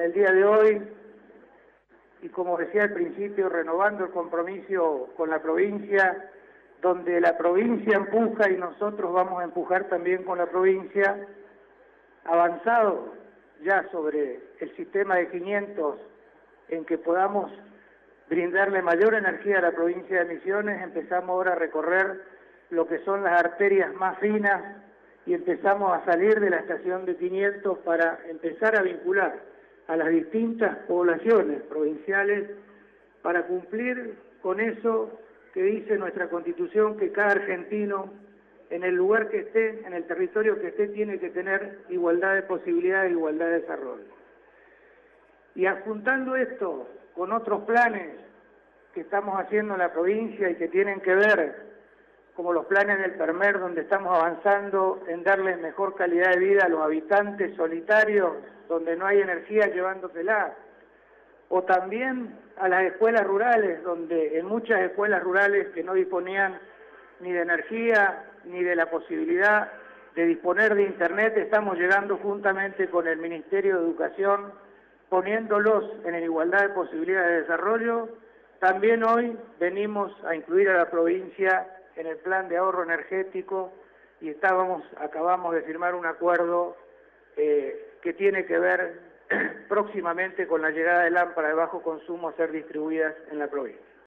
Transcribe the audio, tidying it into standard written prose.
el día de hoy y, como decía al principio, renovando el compromiso con la provincia, donde la provincia empuja y nosotros vamos a empujar también con la provincia, avanzado ya sobre el sistema de 500, en que podamos brindarle mayor energía a la provincia de Misiones. Empezamos ahora a recorrer lo que son las arterias más finas y empezamos a salir de la estación de 500 para empezar a vincular a las distintas poblaciones provinciales para cumplir con eso que dice nuestra Constitución, que cada argentino, en el lugar que esté, en el territorio que esté, tiene que tener igualdad de posibilidades e igualdad de desarrollo. Y adjuntando esto con otros planes que estamos haciendo en la provincia y que tienen que ver, como los planes del PERMER, donde estamos avanzando en darles mejor calidad de vida a los habitantes solitarios, donde no hay energía llevándosela, o también a las escuelas rurales, donde en muchas escuelas rurales que no disponían ni de energía ni de la posibilidad de disponer de internet, estamos llegando juntamente con el Ministerio de Educación, poniéndolos en igualdad de posibilidades de desarrollo. También hoy venimos a incluir a la provincia en el plan de ahorro energético y acabamos de firmar un acuerdo que tiene que ver próximamente con la llegada de lámparas de bajo consumo a ser distribuidas en la provincia.